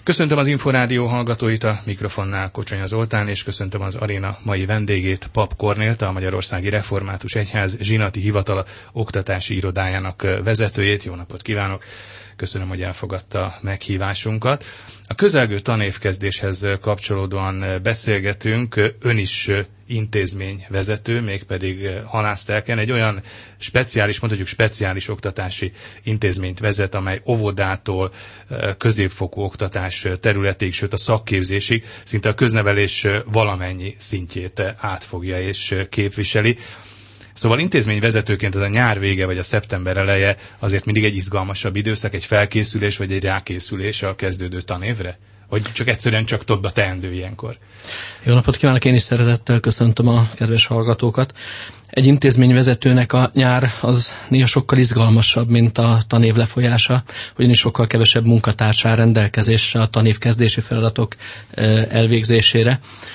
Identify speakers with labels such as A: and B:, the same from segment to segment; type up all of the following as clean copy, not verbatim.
A: Köszöntöm az Inforádió hallgatóit, a mikrofonnál Kocsonya Zoltán, és köszöntöm az aréna mai vendégét, Pap Kornélt, a Magyarországi Református Egyház Zsinati Hivatala oktatási irodájának vezetőjét. Jó napot kívánok! Köszönöm, hogy elfogadta meghívásunkat. A közelgő tanévkezdéshez kapcsolódóan beszélgetünk. Ön is intézményvezető, mégpedig Halásztelken egy olyan speciális, mondhatjuk speciális oktatási intézményt vezet, amely óvodától középfokú oktatás területéig, sőt a szakképzésig szinte a köznevelés valamennyi szintjét átfogja és képviseli. Szóval intézményvezetőként ez a nyár vége vagy a szeptember eleje azért mindig egy izgalmasabb időszak, egy felkészülés vagy egy rákészülés a kezdődő tanévre? Vagy csak egyszerűen csak több a teendő ilyenkor?
B: Jó napot kívánok, én is szeretettel köszöntöm a kedves hallgatókat. Egy intézményvezetőnek a nyár az néha sokkal izgalmasabb, mint a tanév lefolyása, ugyanis sokkal kevesebb munkatárs áll rendelkezésre a tanév kezdési feladatok elvégzésére.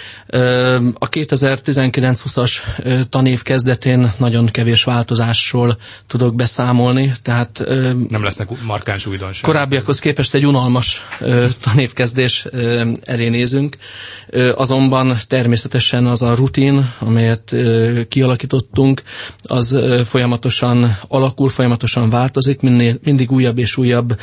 B: A 2019-20-as tanév kezdetén nagyon kevés változásról tudok beszámolni, tehát
A: nem lesznek markáns újdonságok.
B: Korábbiakhoz képest egy unalmas tanévkezdés elé nézünk, azonban természetesen az a rutin, amelyet kialakítottunk, az folyamatosan alakul, folyamatosan változik, mindig újabb és újabb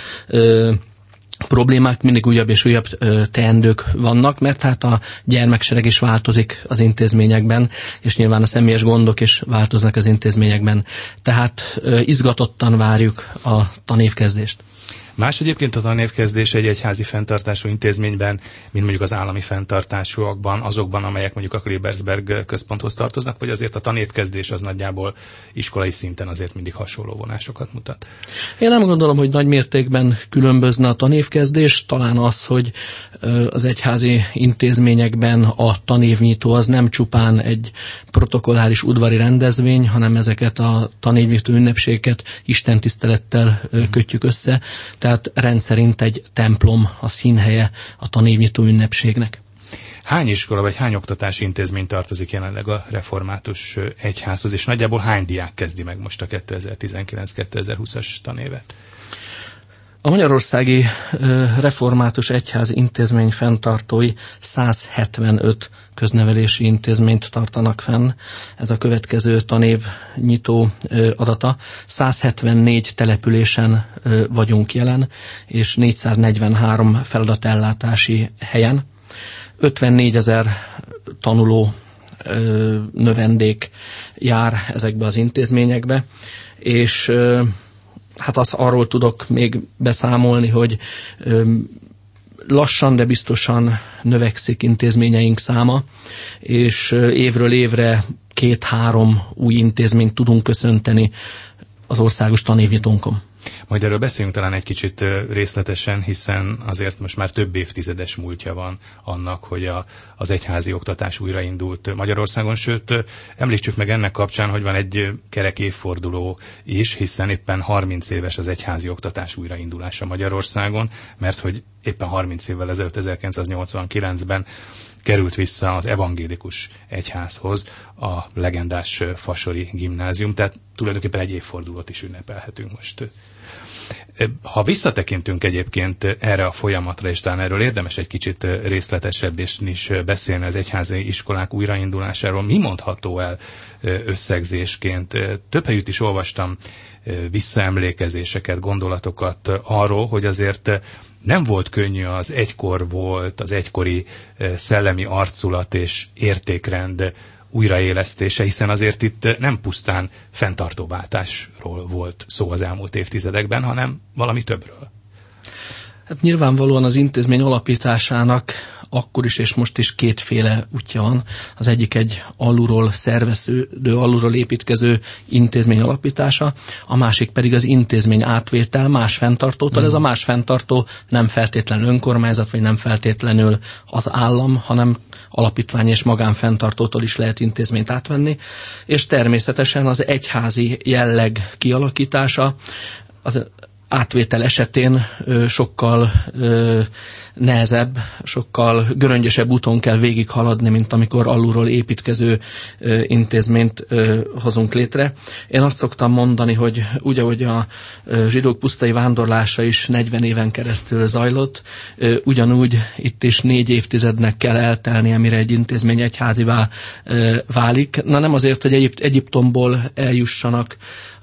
B: problémák, mindig újabb és újabb teendők vannak, mert hát a gyermeksereg is változik az intézményekben, és nyilván a személyes gondok is változnak az intézményekben. Tehát izgatottan várjuk a tanévkezdést.
A: Más egyébként a tanévkezdés egy egyházi fenntartású intézményben, mint mondjuk az állami fenntartásúakban, azokban, amelyek mondjuk a Klebersberg központhoz tartoznak, vagy azért a tanévkezdés az nagyjából iskolai szinten azért mindig hasonló vonásokat mutat?
B: Én nem gondolom, hogy nagy mértékben különbözne a tanévkezdés, talán az, hogy az egyházi intézményekben a tanévnyitó az nem csupán egy protokolláris udvari rendezvény, hanem ezeket a tanévnyitó ünnepségeket istentisztelettel kötjük össze. Tehát rendszerint egy templom a színhelye a tanévnyitó ünnepségnek.
A: Hány iskola vagy hány oktatási intézmény tartozik jelenleg a Református Egyházhoz, és nagyjából hány diák kezdi meg most a 2019-2020-as tanévet?
B: A Magyarországi Református Egyház intézmény fenntartói 175 köznevelési intézményt tartanak fenn. Ez a következő tanév nyitó adata. 174 településen vagyunk jelen, és 443 feladatellátási helyen. 54 000 tanuló növendék jár ezekbe az intézményekbe, és hát arról tudok még beszámolni, hogy lassan, de biztosan növekszik intézményeink száma, és évről évre 2-3 új intézményt tudunk köszönteni az országos tanévnyitónkon.
A: Majd erről beszélünk talán egy kicsit részletesen, hiszen azért most már több évtizedes múltja van annak, hogy az egyházi oktatás újraindult Magyarországon, sőt, említsük meg ennek kapcsán, hogy van egy kerek évforduló is, hiszen éppen 30 éves az egyházi oktatás újraindulása Magyarországon, mert hogy éppen 30 évvel ezelőtt, 1989-ben került vissza az evangélikus egyházhoz a legendás fasori gimnázium, tehát tulajdonképpen egy évfordulót is ünnepelhetünk most. Ha visszatekintünk egyébként erre a folyamatra, és talán erről érdemes egy kicsit részletesebb is beszélni az egyházi iskolák újraindulásáról, mi mondható el összegzésként? Több helyütt is olvastam visszaemlékezéseket, gondolatokat arról, hogy azért nem volt könnyű az egykor volt, az egykori szellemi arculat és értékrend újraélesztése, hiszen azért itt nem pusztán fenntartóváltásról volt szó az elmúlt évtizedekben, hanem valami többről.
B: Hát nyilvánvalóan az intézmény alapításának akkor is és most is kétféle útja van. Az egyik egy alulról szerveződő, alulról építkező intézmény alapítása, a másik pedig az intézmény átvétel más fenntartótól. Ez a más fenntartó nem feltétlenül önkormányzat, vagy nem feltétlenül az állam, hanem alapítvány és magánfenntartótól is lehet intézményt átvenni, és természetesen az egyházi jelleg kialakítása az átvétel esetén sokkal nehezebb, sokkal göröngyösebb úton kell végighaladni, mint amikor alulról építkező intézményt hozunk létre. Én azt szoktam mondani, hogy úgy, ahogy a zsidók pusztai vándorlása is 40 éven keresztül zajlott, ugyanúgy itt is 4 évtizednek kell eltelnie, mire egy intézmény egyházivá válik. Na nem azért, hogy Egyiptomból eljussanak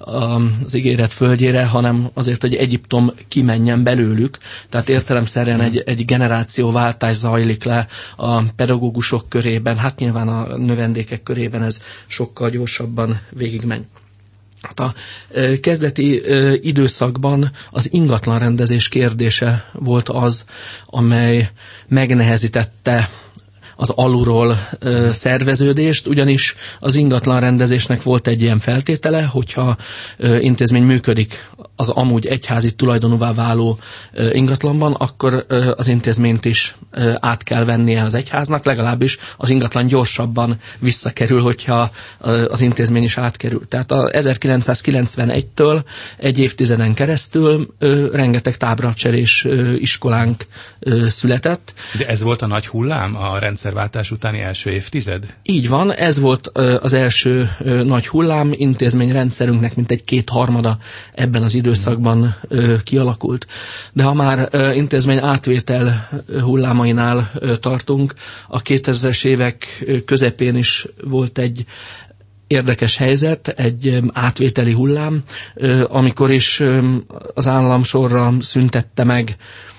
B: az ígéret földjére, hanem azért, hogy Egyiptom kimenjen belőlük. Tehát értelemszerűen egy generációváltás zajlik le a pedagógusok körében, hát nyilván a növendékek körében ez sokkal gyorsabban végigmegy. Hát a kezdeti időszakban az ingatlanrendezés kérdése volt az, amely megnehezítette az alulról szerveződést, ugyanis az ingatlanrendezésnek volt egy ilyen feltétele, hogyha intézmény működik az amúgy egyházi tulajdonúvá váló ingatlanban, akkor az intézményt is át kell vennie az egyháznak, legalábbis az ingatlan gyorsabban visszakerül, hogyha az intézmény is átkerül. Tehát 1991-től egy évtizeden keresztül rengeteg táblacserés iskolánk született.
A: De ez volt a nagy hullám a rendszerváltás utáni első évtized?
B: Így van, ez volt az első nagy hullám, intézményrendszerünknek mintegy 2/3 ebben az időszakban kialakult. De ha már intézmény átvétel hullámainál tartunk, a 2000-es évek közepén is volt egy érdekes helyzet, egy átvételi hullám, amikor is az állam sorra szüntette meg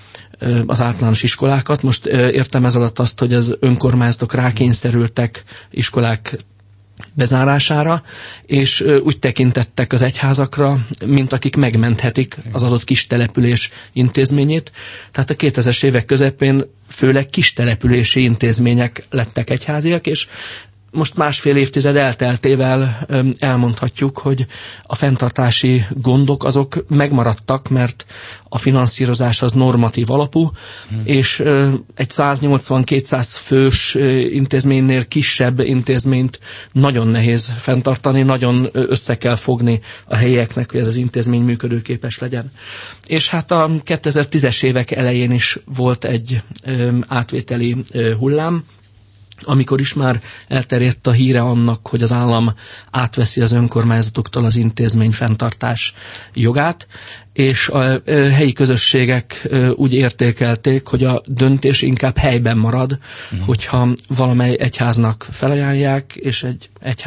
B: az általános iskolákat. Most értem ez alatt azt, hogy az önkormányzatok rákényszerültek iskolák bezárására, és úgy tekintettek az egyházakra, mint akik megmenthetik az adott kis település intézményét. Tehát a 2000-es évek közepén főleg kis települési intézmények lettek egyháziak, és most 1,5 évtized elteltével elmondhatjuk, hogy a fenntartási gondok azok megmaradtak, mert a finanszírozás az normatív alapú, és egy 180-200 fős intézménynél kisebb intézményt nagyon nehéz fenntartani, nagyon össze kell fogni a helyieknek, hogy ez az intézmény működőképes legyen. És hát a 2010-es évek elején is volt egy átvételi hullám, amikor is már elterjedt a híre annak, hogy az állam átveszi az önkormányzatoktól az intézmény fenntartás jogát, és a helyi közösségek úgy értékelték, hogy a döntés inkább helyben marad, hogyha valamely egyháznak felajánlják, és egy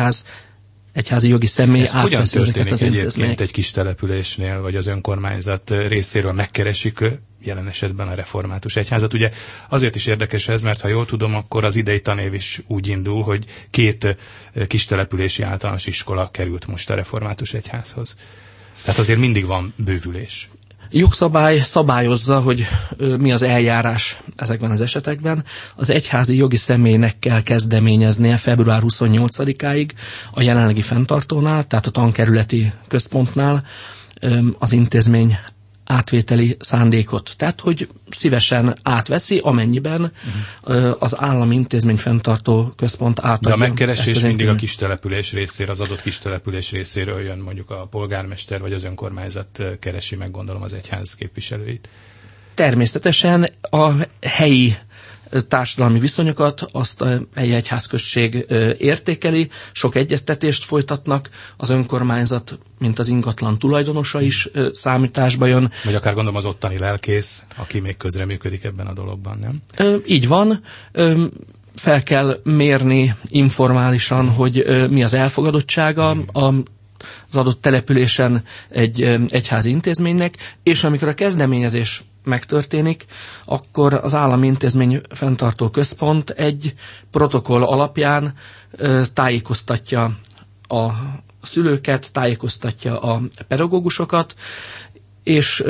B: egyházi jogi személy átveszi ezeket az intézményeket.
A: Egyébként egy kis településnél, vagy az önkormányzat részéről megkeresik jelen esetben a református egyházat. Ugye azért is érdekes ez, mert ha jól tudom, akkor az idei tanév is úgy indul, hogy 2 kistelepülési általános iskola került most a református egyházhoz. Tehát azért mindig van bővülés.
B: Jogszabály szabályozza, hogy mi az eljárás ezekben az esetekben. Az egyházi jogi személynek kell kezdeményeznie február 28-áig a jelenlegi fenntartónál, tehát a tankerületi központnál az intézmény átvételi szándékot. Tehát, hogy szívesen átveszi, amennyiben az állami intézmény fenntartó központ átadja.
A: De a megkeresés mindig a kistelepülés részéről, az adott kistelepülés részéről jön, mondjuk a polgármester vagy az önkormányzat keresi meg, gondolom, az egyház képviselőit.
B: Természetesen a helyi társadalmi viszonyokat azt a helyi egyházközség értékeli, sok egyeztetést folytatnak, az önkormányzat, mint az ingatlan tulajdonosa is számításba jön.
A: Vagy akár gondolom az ottani lelkész, aki még közreműködik ebben a dologban, nem?
B: Így van. Fel kell mérni informálisan, hogy mi az elfogadottsága az adott településen egy egyházi intézménynek, és amikor a kezdeményezés megtörténik, akkor az állami intézmény fenntartó központ egy protokoll alapján tájékoztatja a szülőket, tájékoztatja a pedagógusokat, és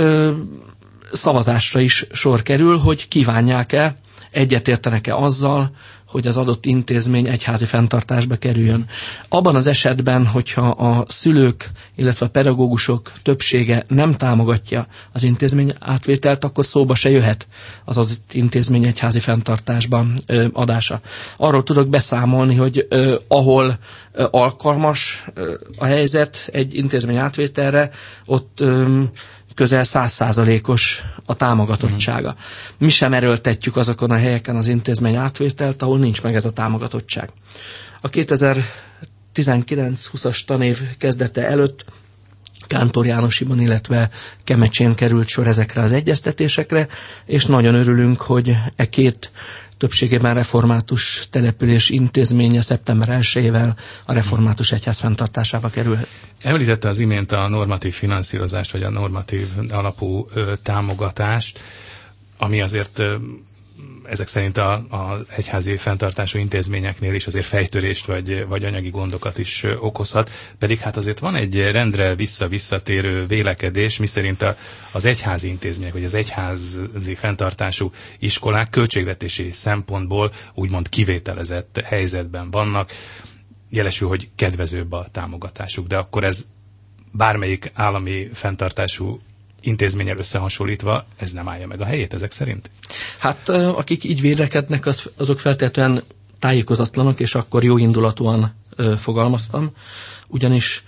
B: szavazásra is sor kerül, hogy kívánják-e, egyetértenek-e azzal, hogy az adott intézmény egyházi fenntartásba kerüljön. Abban az esetben, hogyha a szülők, illetve a pedagógusok többsége nem támogatja az intézmény átvételt, akkor szóba se jöhet az adott intézmény egyházi fenntartásba adása. Arról tudok beszámolni, hogy ahol alkalmas a helyzet egy intézmény átvételre, ott közel 100%-os a támogatottsága. Mi sem erőltetjük azokon a helyeken az intézmény átvételt, ahol nincs meg ez a támogatottság. A 2019-20-as tanév kezdete előtt Kántor Jánosiban, illetve Kemecsén került sor ezekre az egyeztetésekre, és nagyon örülünk, hogy e két többségében református település intézménye szeptember 1-ével a református egyház fenntartásába kerül.
A: Említette az imént a normatív finanszírozást, vagy a normatív alapú támogatást, ami azért ezek szerint az egyházi fenntartású intézményeknél is azért fejtörést vagy anyagi gondokat is okozhat, pedig hát azért van egy rendre visszatérő vélekedés, miszerint az egyházi intézmények, vagy az egyházi fenntartású iskolák költségvetési szempontból úgymond kivételezett helyzetben vannak, jelesül, hogy kedvezőbb a támogatásuk, de akkor ez bármelyik állami fenntartású intézménnyel összehasonlítva, ez nem állja meg a helyét ezek szerint?
B: Hát akik így vélekednek, azok feltétlenül tájékozatlanok, és akkor jó indulatúan fogalmaztam, ugyanis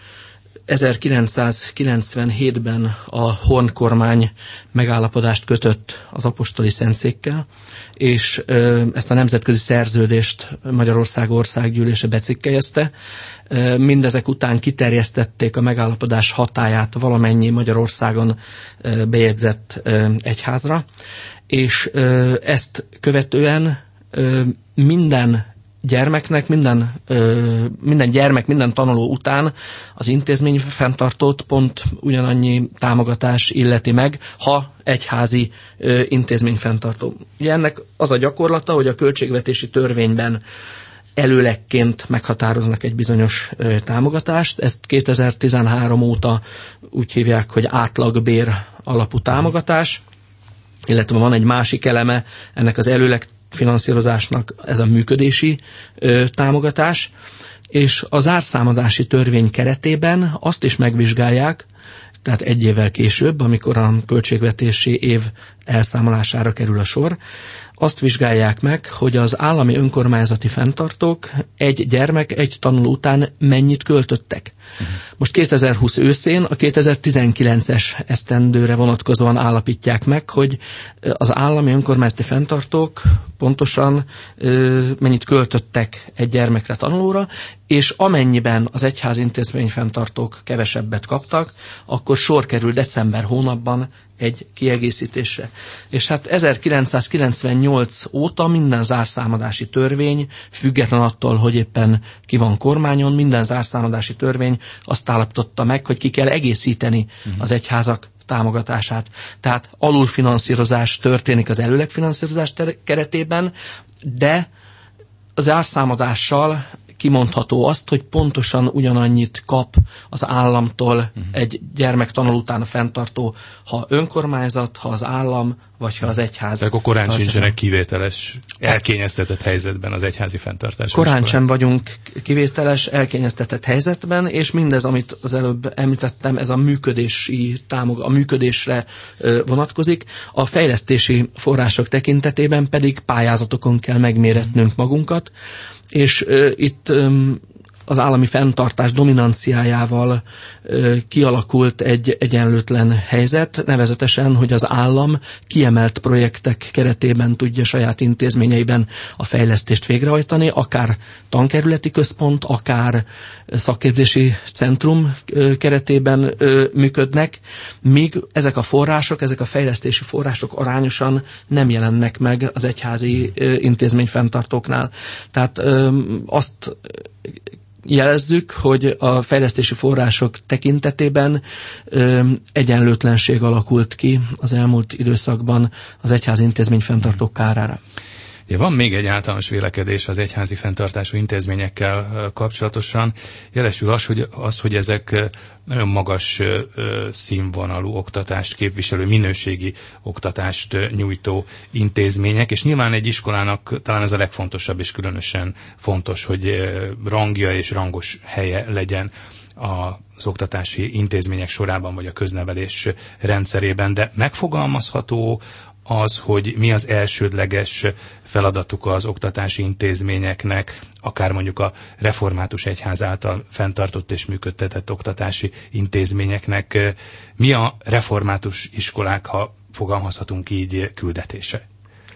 B: 1997-ben a Horn kormány megállapodást kötött az apostoli szentszékkel, és ezt a nemzetközi szerződést Magyarország országgyűlése becikkelyezte. Mindezek után kiterjesztették a megállapodás hatályát valamennyi Magyarországon bejegyzett egyházra, és ezt követően minden gyermeknek, minden gyermek, minden tanuló után az intézmény fenntartót pont ugyanannyi támogatás illeti meg, ha egyházi intézmény fenntartó. Ugye ennek az a gyakorlata, hogy a költségvetési törvényben előlegként meghatároznak egy bizonyos támogatást. Ezt 2013 óta úgy hívják, hogy átlagbér alapú támogatás, illetve van egy másik eleme ennek az előleg finanszírozásnak, ez a működési támogatás, és a zárszámadási törvény keretében azt is megvizsgálják, tehát egy évvel később, amikor a költségvetési év elszámolására kerül a sor, azt vizsgálják meg, hogy az állami önkormányzati fenntartók egy gyermek, egy tanuló után mennyit költöttek. Most 2020 őszén a 2019-es esztendőre vonatkozóan állapítják meg, hogy az állami önkormányzati fenntartók pontosan mennyit költöttek egy gyermekre, tanulóra, és amennyiben az egyházi intézmény fenntartók kevesebbet kaptak, akkor sor kerül december hónapban egy kiegészítésre. És hát 1998 óta minden zárszámadási törvény, független attól, hogy éppen ki van kormányon, minden zárszámadási törvény azt állapította meg, hogy ki kell egészíteni az egyházak támogatását. Tehát alulfinanszírozás történik az előlegfinanszírozás keretében, de az zárszámadással kimondható azt, hogy pontosan ugyanannyit kap az államtól egy gyermek tanul után a fenntartó, ha önkormányzat, ha az állam, vagy ha az egyház.
A: Akkor korán sincsenek kivételes, elkényeztetett helyzetben az egyházi fenntartás.
B: Korán sem vagyunk kivételes, elkényeztetett helyzetben, és mindez, amit az előbb említettem, ez a működésre vonatkozik. A fejlesztési források tekintetében pedig pályázatokon kell megméretnünk magunkat, és itt az állami fenntartás dominanciájával kialakult egy egyenlőtlen helyzet, nevezetesen, hogy az állam kiemelt projektek keretében tudja saját intézményeiben a fejlesztést végrehajtani, akár tankerületi központ, akár szakképzési centrum keretében működnek, míg ezek a források, ezek a fejlesztési források arányosan nem jelennek meg az egyházi intézményfenntartóknál. Tehát azt jelezzük, hogy a fejlesztési források tekintetében egyenlőtlenség alakult ki az elmúlt időszakban az egyházi intézményfenntartók kárára.
A: Van még egy általános vélekedés az egyházi fenntartású intézményekkel kapcsolatosan. Jelesül az, hogy ezek nagyon magas színvonalú oktatást képviselő, minőségi oktatást nyújtó intézmények, és nyilván egy iskolának talán ez a legfontosabb, és különösen fontos, hogy rangja és rangos helye legyen az oktatási intézmények sorában, vagy a köznevelés rendszerében, de megfogalmazható az, hogy mi az elsődleges feladatuk az oktatási intézményeknek, akár mondjuk a református egyház által fenntartott és működtetett oktatási intézményeknek, mi a református iskolák, ha fogalmazhatunk így, küldetése?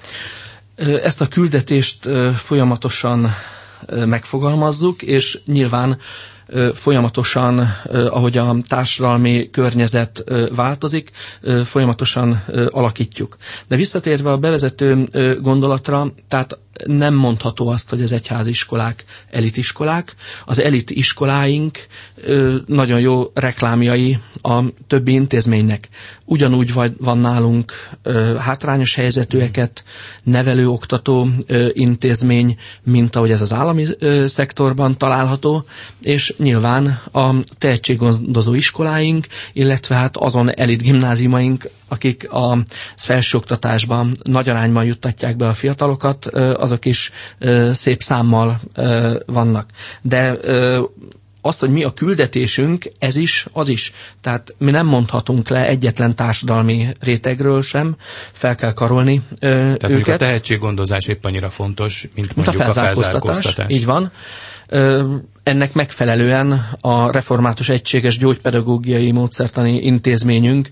B: Ezt a küldetést folyamatosan megfogalmazzuk, és nyilván folyamatosan, ahogy a társadalmi környezet változik, folyamatosan alakítjuk. De visszatérve a bevezető gondolatra, tehát nem mondható azt, hogy az egyháziskolák elitiskolák. Az elitiskoláink nagyon jó reklámjai a többi intézménynek. Ugyanúgy van nálunk hátrányos helyzetűeket nevelő-oktató intézmény, mint ahogy ez az állami szektorban található, és nyilván a tehetséggondozó iskoláink, illetve hát azon elit gimnáziumaink, akik a felsőoktatásban nagy arányban juttatják be a fiatalokat, azok is szép számmal vannak. De azt, hogy mi a küldetésünk, ez is, az is. Tehát mi nem mondhatunk le egyetlen társadalmi rétegről sem, fel kell karolni őket.
A: Tehát a tehetséggondozás épp annyira fontos, mint mondjuk a felzárkóztatás.
B: Így van. Ennek megfelelően a Református Egységes Gyógypedagógiai Módszertani Intézményünk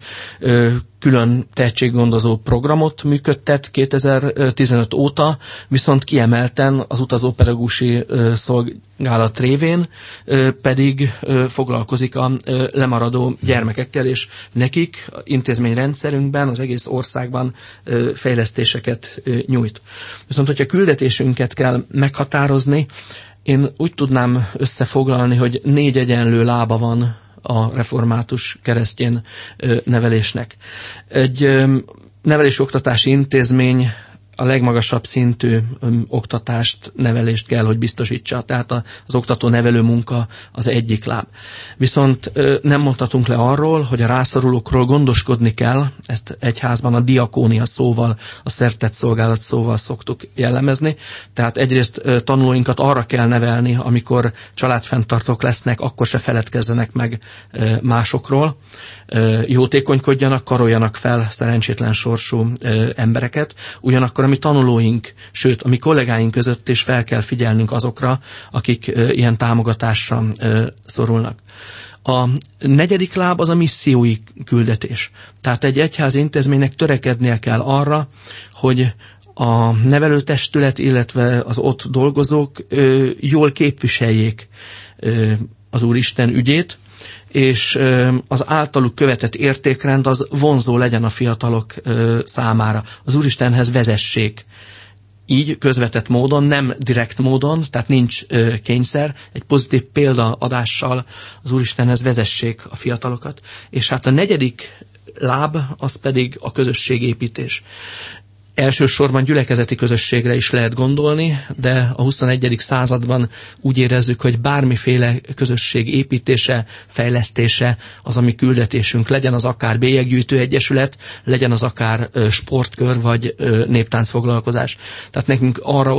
B: külön tehetséggondozó programot működtet 2015 óta, viszont kiemelten az utazópedagógusi szolgálat révén pedig foglalkozik a lemaradó gyermekekkel, és nekik intézményrendszerünkben, az egész országban fejlesztéseket nyújt. Viszont, hogyha küldetésünket kell meghatározni, én úgy tudnám összefoglalni, hogy 4 egyenlő lába van a református keresztény nevelésnek. Egy nevelés-oktatási intézmény a legmagasabb szintű oktatást, nevelést kell, hogy biztosítsa. Tehát az oktató-nevelő munka az egyik láb. Viszont nem mondhatunk le arról, hogy a rászorulókról gondoskodni kell, ezt egyházban a diakónia szóval, a szertett szolgálat szóval szoktuk jellemezni. Tehát egyrészt tanulóinkat arra kell nevelni, amikor családfenntartók lesznek, akkor se feledkezzenek meg másokról. Jótékonykodjanak, karoljanak fel szerencsétlen sorsú embereket. Ugyanakkor a mi tanulóink, sőt a mi kollégáink között is fel kell figyelnünk azokra, akik ilyen támogatásra szorulnak. A 4. láb az a missziói küldetés. Tehát egy egyházi intézménynek törekednie kell arra, hogy a nevelőtestület, illetve az ott dolgozók jól képviseljék az Úristen ügyét, és az általuk követett értékrend az vonzó legyen a fiatalok számára. Az Úristenhez vezessék. Így közvetett módon, nem direkt módon, tehát nincs kényszer, egy pozitív példaadással az Úristenhez vezessék a fiatalokat. És hát a 4. láb az pedig a közösségépítés. Elsősorban gyülekezeti közösségre is lehet gondolni, de a 21. században úgy érezzük, hogy bármiféle közösség építése, fejlesztése az a mi küldetésünk. Legyen az akár bélyeggyűjtő egyesület, legyen az akár sportkör vagy néptáncfoglalkozás. Tehát nekünk arra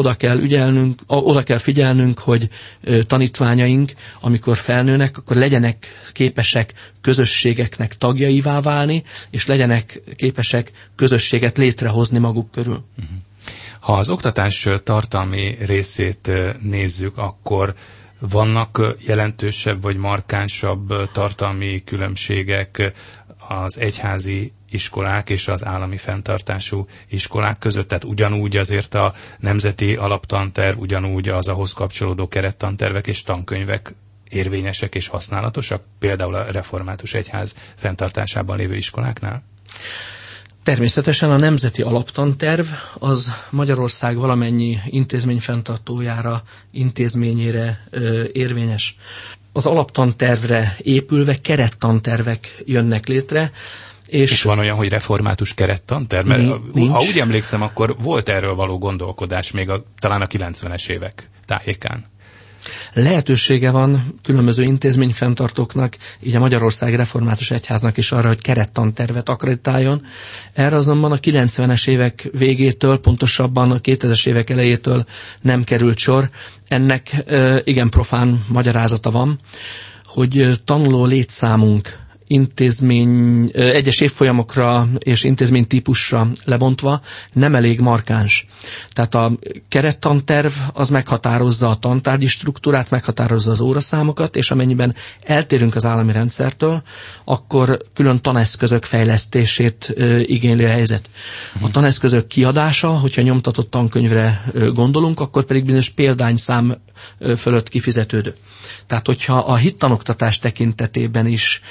B: oda kell figyelnünk, hogy tanítványaink, amikor felnőnek, akkor legyenek képesek közösségeknek tagjaivá válni, és legyenek képesek közösséget létrehozni maguk körül.
A: Ha az oktatás tartalmi részét nézzük, akkor vannak jelentősebb vagy markánsabb tartalmi különbségek az egyházi iskolák és az állami fenntartású iskolák között? Tehát ugyanúgy azért a nemzeti alaptanterv, ugyanúgy az ahhoz kapcsolódó kerettantervek és tankönyvek érvényesek és használatosak, például a református egyház fenntartásában lévő iskoláknál?
B: Természetesen a nemzeti alaptanterv az Magyarország valamennyi intézményfenntartójára, intézményére érvényes. Az alaptantervre épülve kerettantervek jönnek létre,
A: és van olyan, hogy református kerettanterv? Mert ha úgy emlékszem, akkor volt erről való gondolkodás még talán a 90-es évek tájékán.
B: Lehetősége van különböző intézményfenntartóknak, így a Magyarország Református Egyháznak is arra, hogy kerettantervet akkreditáljon. Erre azonban a 90-es évek végétől, pontosabban a 2000-es évek elejétől nem került sor. Ennek igen profán magyarázata van, hogy tanuló létszámunk egyes évfolyamokra és intézmény típusra lebontva nem elég markáns. Tehát a kerettanterv az meghatározza a tantárgyi struktúrát, meghatározza az óraszámokat, és amennyiben eltérünk az állami rendszertől, akkor külön taneszközök fejlesztését igényli a helyzet. A taneszközök kiadása, hogyha nyomtatott tankönyvre gondolunk, akkor pedig bizonyos példányszám fölött kifizetődő. Tehát, hogyha a hittanoktatás tekintetében is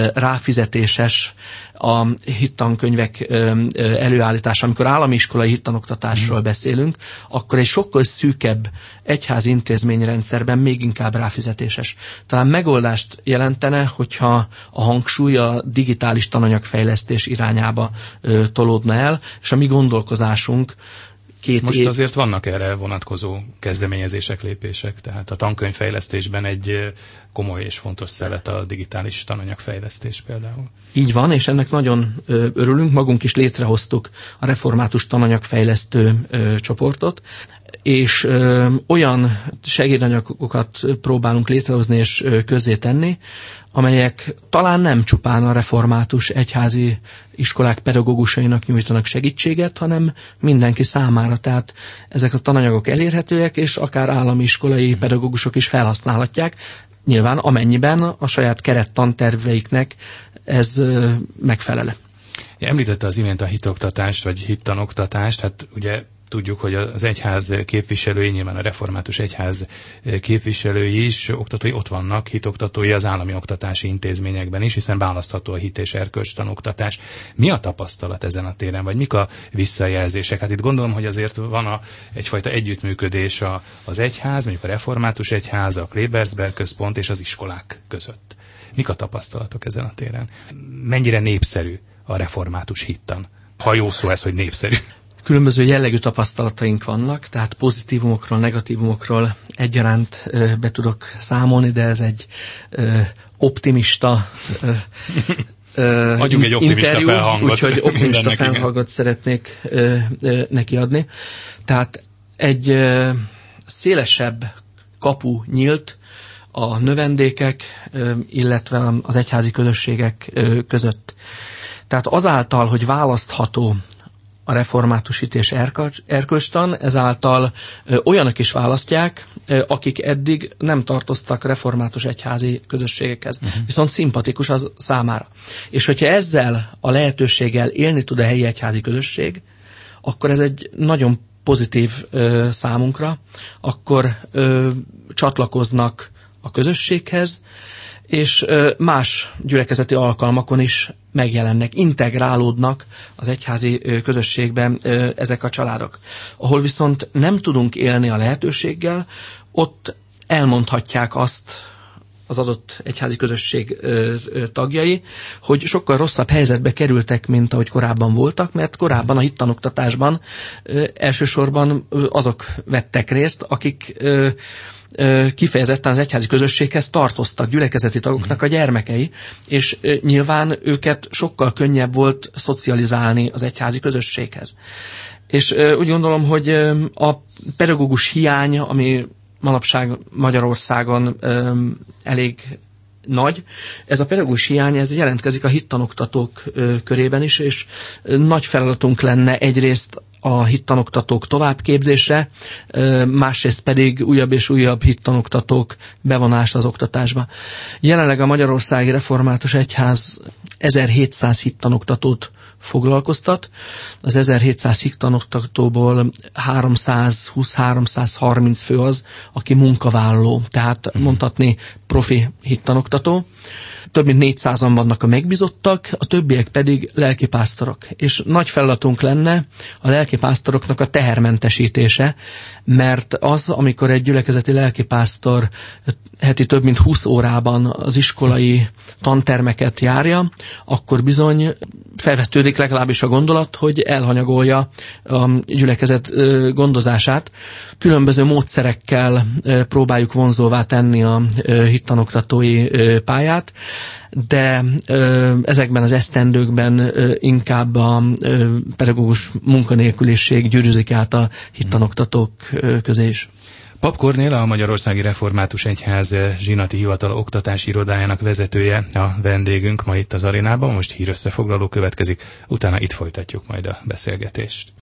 B: ráfizetéses a hittankönyvek előállítása, amikor állami iskolai hittanoktatásról beszélünk, akkor egy sokkal szűkebb egyházi intézményrendszerben még inkább ráfizetéses. Talán megoldást jelentene, hogyha a hangsúly a digitális tananyagfejlesztés irányába tolódna el, és a mi gondolkozásunk
A: most azért vannak erre vonatkozó kezdeményezések, lépések, tehát a tankönyvfejlesztésben egy komoly és fontos szelet a digitális tananyagfejlesztés például.
B: Így van, és ennek nagyon örülünk, magunk is létrehoztuk a református tananyagfejlesztő csoportot, és olyan segédanyagokat próbálunk létrehozni és közzétenni, amelyek talán nem csupán a református egyházi iskolák pedagógusainak nyújtanak segítséget, hanem mindenki számára. Tehát ezek a tananyagok elérhetőek, és akár állami iskolai pedagógusok is felhasználhatják, nyilván amennyiben a saját kerettanterveiknek ez megfelel.
A: Említette az imént a hitoktatást, vagy hittanoktatást, hát ugye tudjuk, hogy az egyház képviselői, nyilván a református egyház képviselői is, oktatói ott vannak, hitoktatói az állami oktatási intézményekben is, hiszen választható a hit és erkölcs tanoktatás. Mi a tapasztalat ezen a téren, vagy mik a visszajelzések? Hát itt gondolom, hogy azért van egyfajta együttműködés az egyház, mondjuk a református egyház, a Klebersberg központ és az iskolák között. Mik a tapasztalatok ezen a téren? Mennyire népszerű a református hittan? Ha jó szó ez, hogy népszerű.
B: Különböző jellegű tapasztalataink vannak, tehát pozitívumokról, negatívumokról egyaránt be tudok számolni, de ez egy optimista
A: adjunk egy optimista
B: interjú,
A: felhangot.
B: Úgyhogy optimista felhangot szeretnék neki adni. Tehát egy szélesebb kapu nyílt a növendékek, illetve az egyházi közösségek között. Tehát azáltal, hogy választható a református hit és erkölcstan, ezáltal olyanok is választják, akik eddig nem tartoztak református egyházi közösségekhez. Viszont szimpatikus az számára. És hogyha ezzel a lehetőséggel élni tud a helyi egyházi közösség, akkor ez egy nagyon pozitív számunkra, akkor csatlakoznak a közösséghez, és más gyülekezeti alkalmakon is megjelennek, integrálódnak az egyházi közösségben ezek a családok. Ahol viszont nem tudunk élni a lehetőséggel, ott elmondhatják azt az adott egyházi közösség tagjai, hogy sokkal rosszabb helyzetbe kerültek, mint ahogy korábban voltak, mert korábban a hittanoktatásban elsősorban azok vettek részt, akik kifejezetten az egyházi közösséghez tartoztak, gyülekezeti tagoknak a gyermekei, és nyilván őket sokkal könnyebb volt szocializálni az egyházi közösséghez. És úgy gondolom, hogy a pedagógus hiány, ami manapság Magyarországon elég nagy, ez a pedagógus hiány, ez jelentkezik a hittanoktatók körében is, és nagy feladatunk lenne egyrészt a hittanoktatók továbbképzésre, másrészt pedig újabb és újabb hittanoktatók bevonása az oktatásba. Jelenleg a Magyarországi Református Egyház 1700 hittanoktatót foglalkoztat. Az 1700 hittanoktatóból 320-330 fő az, aki munkavállaló, tehát mondhatni profi hittanoktató. Több mint 400-an vannak a megbízottak, a többiek pedig lelkipásztorok. És nagy feladatunk lenne a lelkipásztoroknak a tehermentesítése, mert az, amikor egy gyülekezeti lelkipásztor heti több mint 20 órában az iskolai tantermeket járja, akkor bizony felvetődik legalábbis a gondolat, hogy elhanyagolja a gyülekezet gondozását. Különböző módszerekkel próbáljuk vonzóvá tenni a hittanoktatói pályát, de ezekben az esztendőkben inkább a pedagógus munkanélküliség gyűrűzik át a hittanoktatók közé is.
A: Pap Kornél, a Magyarországi Református Egyház Zsinati Hivatal oktatási irodájának vezetője a vendégünk ma itt az arénában. Most hírösszefoglaló következik, utána itt folytatjuk majd a beszélgetést.